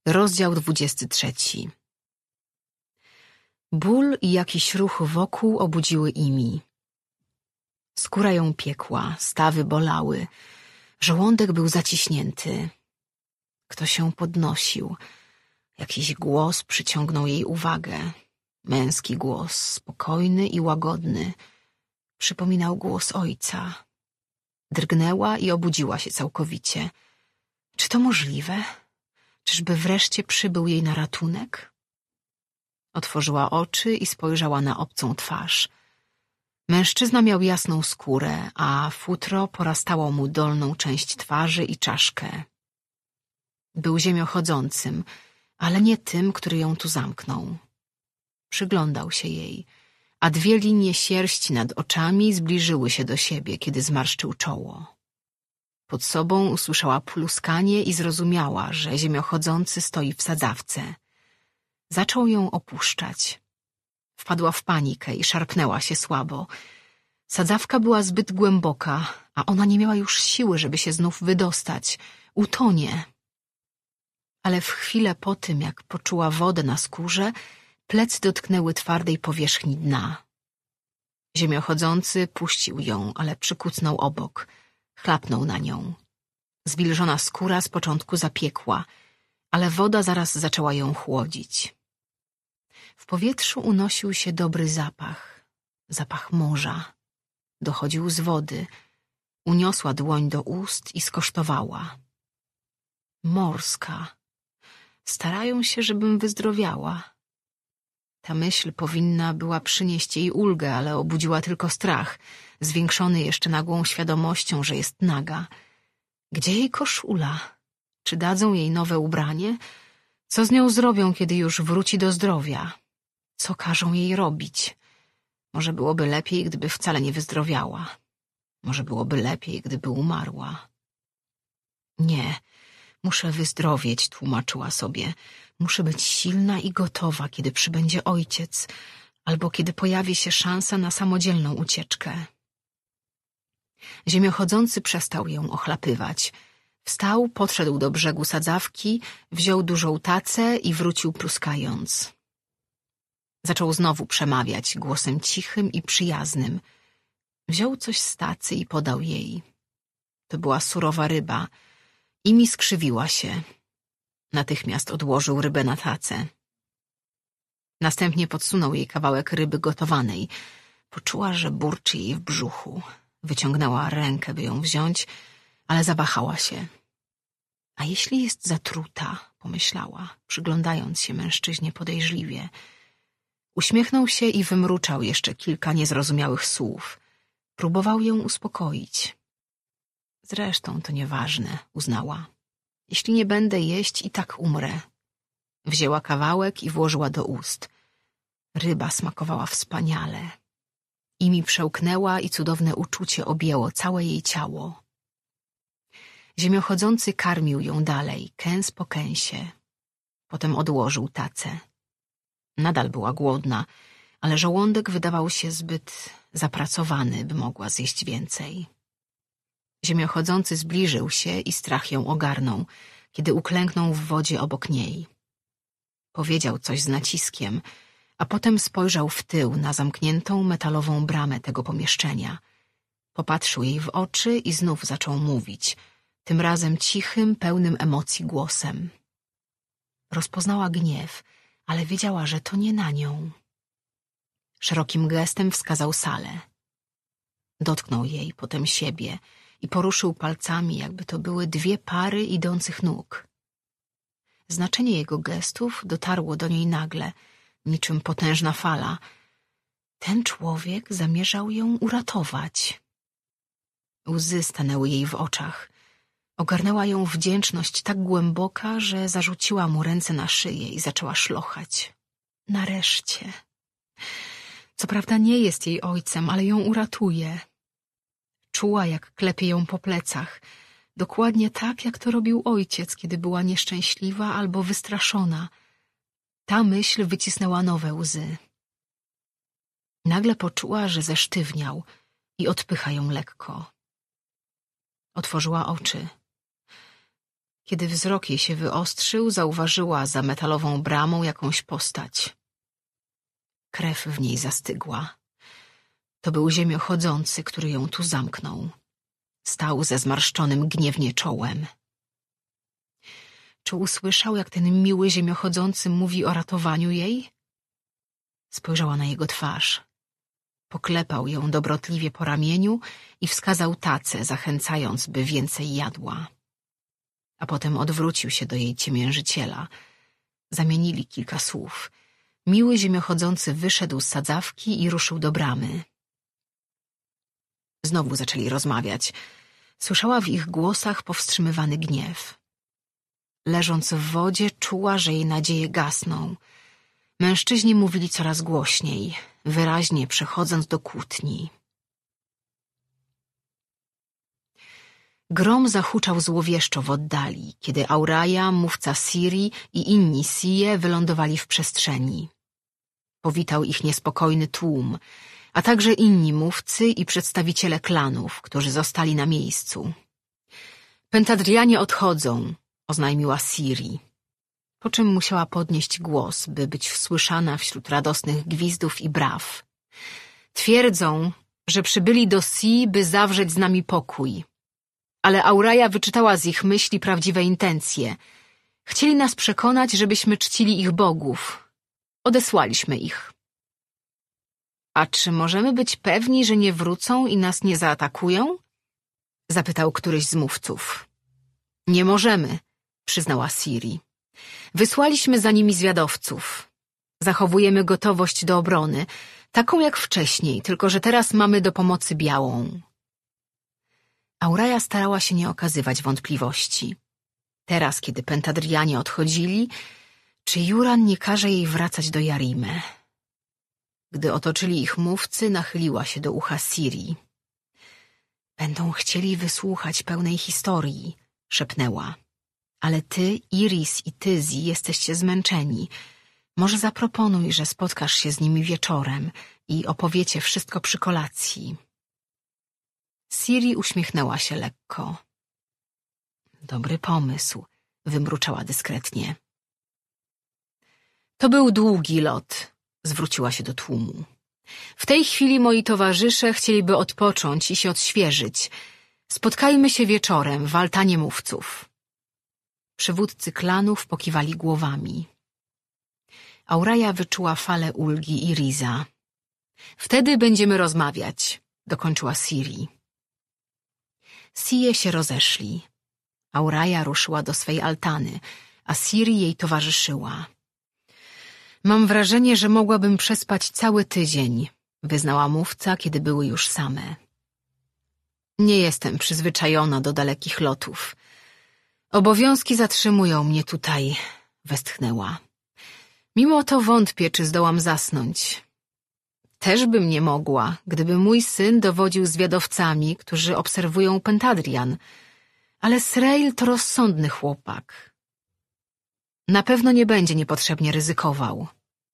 Rozdział 23. Ból i jakiś ruch wokół obudziły Imi. Skóra ją piekła, stawy bolały, żołądek był zaciśnięty. Ktoś się podnosił. Jakiś głos przyciągnął jej uwagę. Męski głos, spokojny i łagodny. Przypominał głos ojca. Drgnęła i obudziła się całkowicie. Czy to możliwe? Czyżby wreszcie przybył jej na ratunek? Otworzyła oczy i spojrzała na obcą twarz. Mężczyzna miał jasną skórę, a futro porastało mu dolną część twarzy i czaszkę. Był ziemiochodzącym, ale nie tym, który ją tu zamknął. Przyglądał się jej, a dwie linie sierści nad oczami zbliżyły się do siebie, kiedy zmarszczył czoło. Pod sobą usłyszała pluskanie i zrozumiała, że ziemiochodzący stoi w sadzawce. Zaczął ją opuszczać. Wpadła w panikę i szarpnęła się słabo. Sadzawka była zbyt głęboka, a ona nie miała już siły, żeby się znów wydostać. Utonie. Ale w chwilę po tym, jak poczuła wodę na skórze, plecy dotknęły twardej powierzchni dna. Ziemiochodzący puścił ją, ale przykucnął obok. Chlapnął na nią. Zwilżona skóra z początku zapiekła, ale woda zaraz zaczęła ją chłodzić. W powietrzu unosił się dobry zapach. Zapach morza. Dochodził z wody. Uniosła dłoń do ust i skosztowała. Morska. Starają się, żebym wyzdrowiała. Ta myśl powinna była przynieść jej ulgę, ale obudziła tylko strach, zwiększony jeszcze nagłą świadomością, że jest naga. Gdzie jej koszula? Czy dadzą jej nowe ubranie? Co z nią zrobią, kiedy już wróci do zdrowia? Co każą jej robić? Może byłoby lepiej, gdyby wcale nie wyzdrowiała. Może byłoby lepiej, gdyby umarła. Nie, muszę wyzdrowieć, tłumaczyła sobie. Muszę być silna i gotowa, kiedy przybędzie ojciec, albo kiedy pojawi się szansa na samodzielną ucieczkę. Ziemiochodzący przestał ją ochlapywać. Wstał, podszedł do brzegu sadzawki, wziął dużą tacę i wrócił pluskając. Zaczął znowu przemawiać głosem cichym i przyjaznym. Wziął coś z tacy i podał jej. To była surowa ryba. Imi skrzywiła się. Natychmiast odłożył rybę na tacę. Następnie podsunął jej kawałek ryby gotowanej. Poczuła, że burczy jej w brzuchu. Wyciągnęła rękę, by ją wziąć, ale zawahała się. A jeśli jest zatruta, pomyślała, przyglądając się mężczyźnie podejrzliwie. Uśmiechnął się i wymruczał jeszcze kilka niezrozumiałych słów. Próbował ją uspokoić. Zresztą to nieważne, uznała. Jeśli nie będę jeść, i tak umrę. Wzięła kawałek i włożyła do ust. Ryba smakowała wspaniale. Imi przełknęła i cudowne uczucie objęło całe jej ciało. Ziemiochodzący karmił ją dalej, kęs po kęsie. Potem odłożył tacę. Nadal była głodna, ale żołądek wydawał się zbyt zapracowany, by mogła zjeść więcej. Ziemiochodzący zbliżył się i strach ją ogarnął, kiedy uklęknął w wodzie obok niej. Powiedział coś z naciskiem, a potem spojrzał w tył na zamkniętą metalową bramę tego pomieszczenia. Popatrzył jej w oczy i znów zaczął mówić, tym razem cichym, pełnym emocji głosem. Rozpoznała gniew, ale wiedziała, że to nie na nią. Szerokim gestem wskazał salę. Dotknął jej, potem siebie i poruszył palcami, jakby to były dwie pary idących nóg. Znaczenie jego gestów dotarło do niej nagle, niczym potężna fala. Ten człowiek zamierzał ją uratować. Łzy stanęły jej w oczach. Ogarnęła ją wdzięczność tak głęboka, że zarzuciła mu ręce na szyję i zaczęła szlochać. Nareszcie. Co prawda nie jest jej ojcem, ale ją uratuje. Czuła, jak klepie ją po plecach. Dokładnie tak, jak to robił ojciec, kiedy była nieszczęśliwa albo wystraszona. Ta myśl wycisnęła nowe łzy. Nagle poczuła, że zesztywniał i odpycha ją lekko. Otworzyła oczy. Kiedy wzrok jej się wyostrzył, zauważyła za metalową bramą jakąś postać. Krew w niej zastygła. To był ziemiochodzący, który ją tu zamknął. Stał ze zmarszczonym gniewnie czołem. Czy usłyszał, jak ten miły ziemiochodzący mówi o ratowaniu jej? Spojrzała na jego twarz. Poklepał ją dobrotliwie po ramieniu i wskazał tacę, zachęcając, by więcej jadła. A potem odwrócił się do jej ciemiężyciela. Zamienili kilka słów. Miły ziemiochodzący wyszedł z sadzawki i ruszył do bramy. Znowu zaczęli rozmawiać. Słyszała w ich głosach powstrzymywany gniew. Leżąc w wodzie, czuła, że jej nadzieje gasną. Mężczyźni mówili coraz głośniej, wyraźnie przechodząc do kłótni. Grom zahuczał złowieszczo w oddali, kiedy Auraja, mówca Ciri i inni Sije wylądowali w przestrzeni. Powitał ich niespokojny tłum, a także inni mówcy i przedstawiciele klanów, którzy zostali na miejscu. Pentadrianie odchodzą, oznajmiła Ciri, po czym musiała podnieść głos, by być słyszana wśród radosnych gwizdów i braw. Twierdzą, że przybyli do Sii, by zawrzeć z nami pokój. Ale Auraja wyczytała z ich myśli prawdziwe intencje. Chcieli nas przekonać, żebyśmy czcili ich bogów. Odesłaliśmy ich. A czy możemy być pewni, że nie wrócą i nas nie zaatakują? Zapytał któryś z mówców. Nie możemy, przyznała Ciri. Wysłaliśmy za nimi zwiadowców. Zachowujemy gotowość do obrony, taką jak wcześniej, tylko że teraz mamy do pomocy białą. Auraja starała się nie okazywać wątpliwości. Teraz, kiedy Pentadrianie odchodzili, czy Juran nie każe jej wracać do Jarimy? Gdy otoczyli ich mówcy, nachyliła się do ucha Ciri. Będą chcieli wysłuchać pełnej historii, szepnęła. Ale ty, Iris i Tyzi jesteście zmęczeni. Może zaproponuj, że spotkasz się z nimi wieczorem i opowiecie wszystko przy kolacji. Ciri uśmiechnęła się lekko. Dobry pomysł, wymruczała dyskretnie. To był długi lot, zwróciła się do tłumu. W tej chwili moi towarzysze chcieliby odpocząć i się odświeżyć. Spotkajmy się wieczorem w altanie mówców. Przywódcy klanów pokiwali głowami. Auraja wyczuła falę ulgi i Riza. Wtedy będziemy rozmawiać, dokończyła Ciri. Sije się rozeszli. Auraja ruszyła do swej altany, a Ciri jej towarzyszyła. Mam wrażenie, że mogłabym przespać cały tydzień, wyznała mówca, kiedy były już same. Nie jestem przyzwyczajona do dalekich lotów. Obowiązki zatrzymują mnie tutaj, westchnęła. Mimo to wątpię, czy zdołam zasnąć. Też bym nie mogła, gdyby mój syn dowodził zwiadowcami, którzy obserwują Pentadrian, ale Srail to rozsądny chłopak. Na pewno nie będzie niepotrzebnie ryzykował.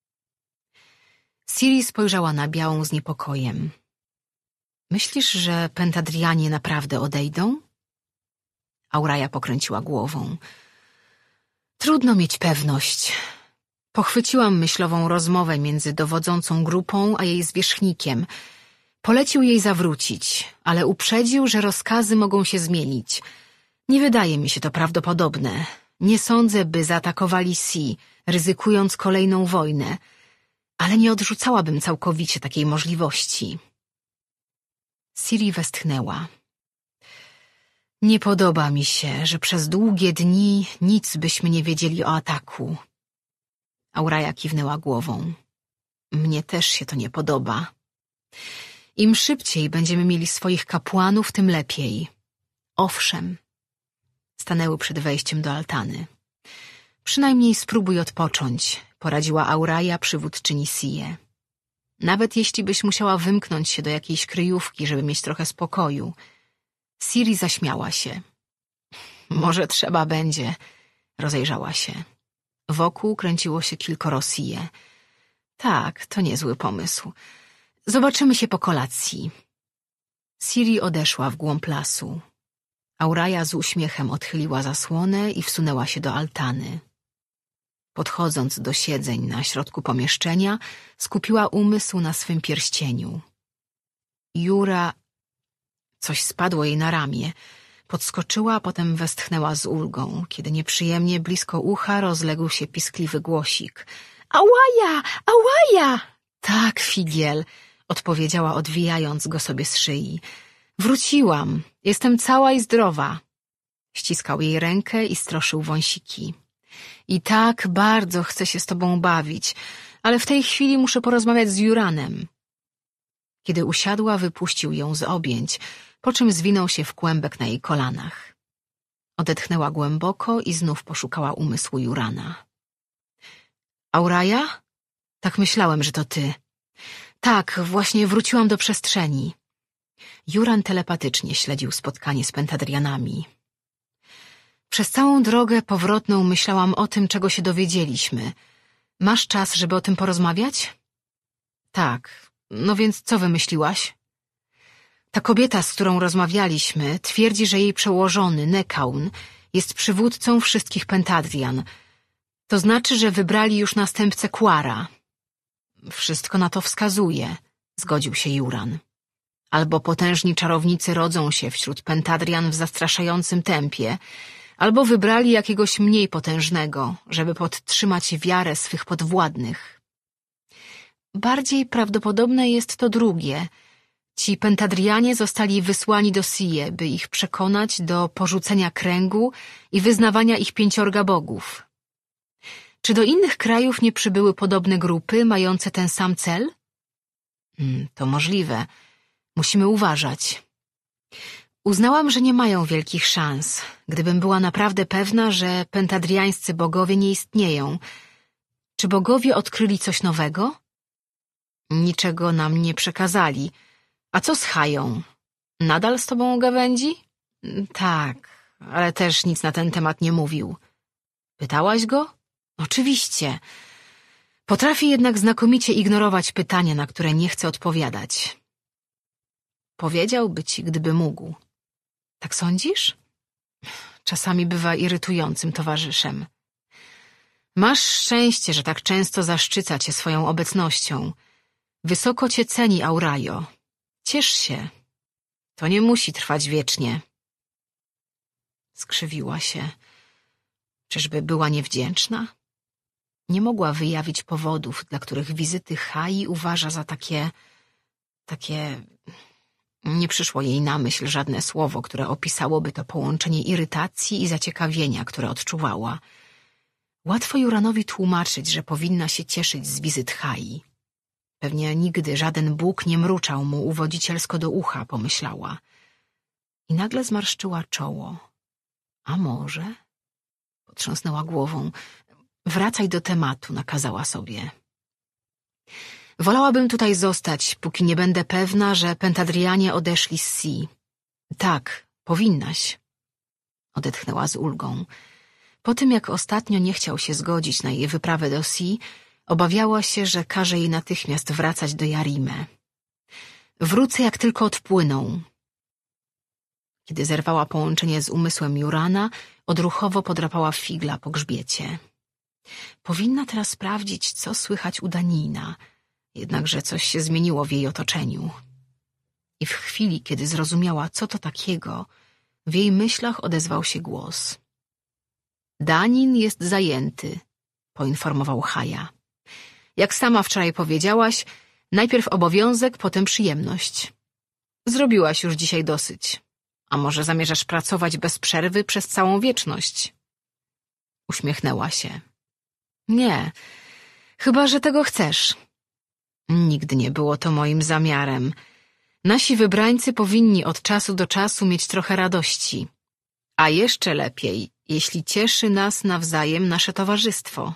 Ciri spojrzała na białą z niepokojem. Myślisz, że Pentadrianie naprawdę odejdą? Auraja pokręciła głową. Trudno mieć pewność. Pochwyciłam myślową rozmowę między dowodzącą grupą a jej zwierzchnikiem. Polecił jej zawrócić, ale uprzedził, że rozkazy mogą się zmienić. Nie wydaje mi się to prawdopodobne. Nie sądzę, by zaatakowali Sii, ryzykując kolejną wojnę, ale nie odrzucałabym całkowicie takiej możliwości. Ciri westchnęła. Nie podoba mi się, że przez długie dni nic byśmy nie wiedzieli o ataku. Auraja kiwnęła głową. Mnie też się to nie podoba. Im szybciej będziemy mieli swoich kapłanów, tym lepiej. Owszem. Stanęły przed wejściem do altany. Przynajmniej spróbuj odpocząć, poradziła Auraja, przywódczyni Sije. Nawet jeśli byś musiała wymknąć się do jakiejś kryjówki, żeby mieć trochę spokoju. Ciri zaśmiała się. Może trzeba będzie, rozejrzała się. Wokół kręciło się kilkoro Sije. Tak, to niezły pomysł. Zobaczymy się po kolacji. Ciri odeszła w głąb lasu. Auraja z uśmiechem odchyliła zasłonę i wsunęła się do altany. Podchodząc do siedzeń na środku pomieszczenia, skupiła umysł na swym pierścieniu. Jura... Coś spadło jej na ramię. Podskoczyła, a potem westchnęła z ulgą, kiedy nieprzyjemnie blisko ucha rozległ się piskliwy głosik. Ałaja! Ałaja! Tak, figiel, odpowiedziała, odwijając go sobie z szyi. Wróciłam. Jestem cała i zdrowa. Ściskał jej rękę i stroszył wąsiki. I tak bardzo chcę się z tobą bawić, ale w tej chwili muszę porozmawiać z Juranem. Kiedy usiadła, wypuścił ją z objęć, po czym zwinął się w kłębek na jej kolanach. Odetchnęła głęboko i znów poszukała umysłu Jurana. Auraja? Tak myślałem, że to ty. Tak, właśnie wróciłam do przestrzeni. Juran telepatycznie śledził spotkanie z Pentadrianami. Przez całą drogę powrotną myślałam o tym, czego się dowiedzieliśmy. Masz czas, żeby o tym porozmawiać? Tak. No więc co wymyśliłaś? Ta kobieta, z którą rozmawialiśmy, twierdzi, że jej przełożony, Nekaun, jest przywódcą wszystkich Pentadrian. To znaczy, że wybrali już następcę Quara. Wszystko na to wskazuje, zgodził się Juran. Albo potężni czarownicy rodzą się wśród Pentadrian w zastraszającym tempie, albo wybrali jakiegoś mniej potężnego, żeby podtrzymać wiarę swych podwładnych. Bardziej prawdopodobne jest to drugie. Ci Pentadrianie zostali wysłani do Sie, by ich przekonać do porzucenia kręgu i wyznawania ich 5 bogów. Czy do innych krajów nie przybyły podobne grupy mające ten sam cel? To możliwe. Musimy uważać. Uznałam, że nie mają wielkich szans, gdybym była naprawdę pewna, że pentadriańscy bogowie nie istnieją. Czy bogowie odkryli coś nowego? Niczego nam nie przekazali. A co z Hają? Nadal z tobą gawędzi? Tak, ale też nic na ten temat nie mówił. Pytałaś go? Oczywiście. Potrafi jednak znakomicie ignorować pytania, na które nie chce odpowiadać. Powiedziałby ci, gdyby mógł. Tak sądzisz? Czasami bywa irytującym towarzyszem. Masz szczęście, że tak często zaszczyca cię swoją obecnością. Wysoko cię ceni, Aurajo. Ciesz się. To nie musi trwać wiecznie. Skrzywiła się. Czyżby była niewdzięczna? Nie mogła wyjawić powodów, dla których wizyty Hai uważa za takie... Nie przyszło jej na myśl żadne słowo, które opisałoby to połączenie irytacji i zaciekawienia, które odczuwała. Łatwo Juranowi tłumaczyć, że powinna się cieszyć z wizyt Hai. Pewnie nigdy żaden bóg nie mruczał mu uwodzicielsko do ucha, pomyślała. I nagle zmarszczyła czoło. A może? Potrząsnęła głową. Wracaj do tematu, nakazała sobie. Wolałabym tutaj zostać, póki nie będę pewna, że Pentadrianie odeszli z Sie. Tak, powinnaś. Odetchnęła z ulgą. Po tym, jak ostatnio nie chciał się zgodzić na jej wyprawę do Sie, obawiała się, że każe jej natychmiast wracać do Jarime. Wrócę, jak tylko odpłyną. Kiedy zerwała połączenie z umysłem Jurana, odruchowo podrapała figla po grzbiecie. Powinna teraz sprawdzić, co słychać u Danina, jednakże coś się zmieniło w jej otoczeniu. I w chwili, kiedy zrozumiała, co to takiego, w jej myślach odezwał się głos. Danin jest zajęty, poinformował Haja. Jak sama wczoraj powiedziałaś, najpierw obowiązek, potem przyjemność. Zrobiłaś już dzisiaj dosyć. A może zamierzasz pracować bez przerwy przez całą wieczność? Uśmiechnęła się. Nie, chyba że tego chcesz. Nigdy nie było to moim zamiarem. Nasi wybrańcy powinni od czasu do czasu mieć trochę radości. A jeszcze lepiej, jeśli cieszy nas nawzajem nasze towarzystwo.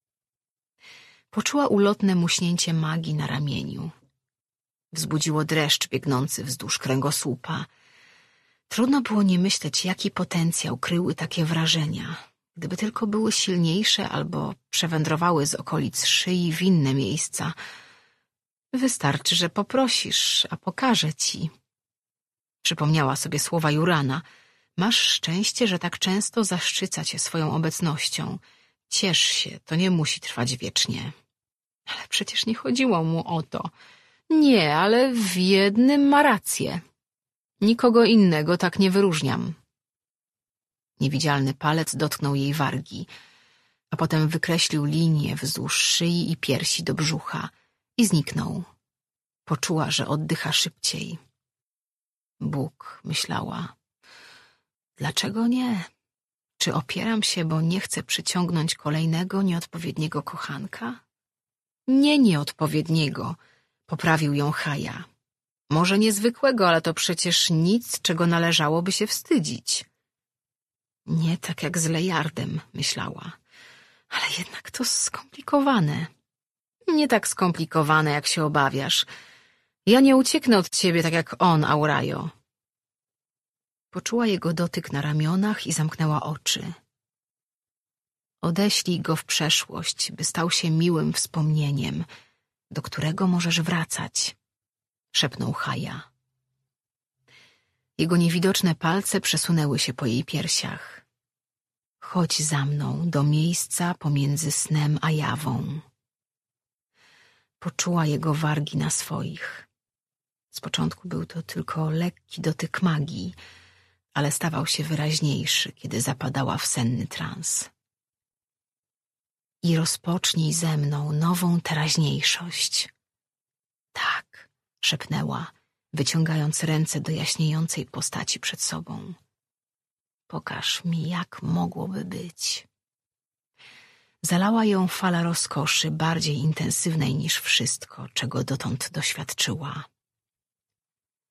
Poczuła ulotne muśnięcie magii na ramieniu. Wzbudziło dreszcz biegnący wzdłuż kręgosłupa. Trudno było nie myśleć, jaki potencjał kryły takie wrażenia, gdyby tylko były silniejsze albo przewędrowały z okolic szyi w inne miejsca. Wystarczy, że poprosisz, a pokażę ci. Przypomniała sobie słowa Jurana. Masz szczęście, że tak często zaszczyca cię swoją obecnością. Ciesz się, to nie musi trwać wiecznie. Ale przecież nie chodziło mu o to. Nie, ale w jednym ma rację. Nikogo innego tak nie wyróżniam. Niewidzialny palec dotknął jej wargi, a potem wykreślił linię wzdłuż szyi i piersi do brzucha i zniknął. Poczuła, że oddycha szybciej. Bóg, myślała. Dlaczego nie? Czy opieram się, bo nie chcę przyciągnąć kolejnego nieodpowiedniego kochanka? Nie nieodpowiedniego, poprawił ją Chaja. Może niezwykłego, ale to przecież nic, czego należałoby się wstydzić. Nie tak jak z Lejardem, myślała. Ale jednak to skomplikowane. Nie tak skomplikowane, jak się obawiasz. Ja nie ucieknę od ciebie tak jak on, Aurajo. Poczuła jego dotyk na ramionach i zamknęła oczy. Odeślij go w przeszłość, by stał się miłym wspomnieniem, do którego możesz wracać, szepnął Chaja. Jego niewidoczne palce przesunęły się po jej piersiach. Chodź za mną do miejsca pomiędzy snem a jawą. Poczuła jego wargi na swoich. Z początku był to tylko lekki dotyk magii, ale stawał się wyraźniejszy, kiedy zapadała w senny trans. I rozpocznij ze mną nową teraźniejszość. Tak, szepnęła, wyciągając ręce do jaśniejącej postaci przed sobą. Pokaż mi, jak mogłoby być. Zalała ją fala rozkoszy, bardziej intensywnej niż wszystko, czego dotąd doświadczyła.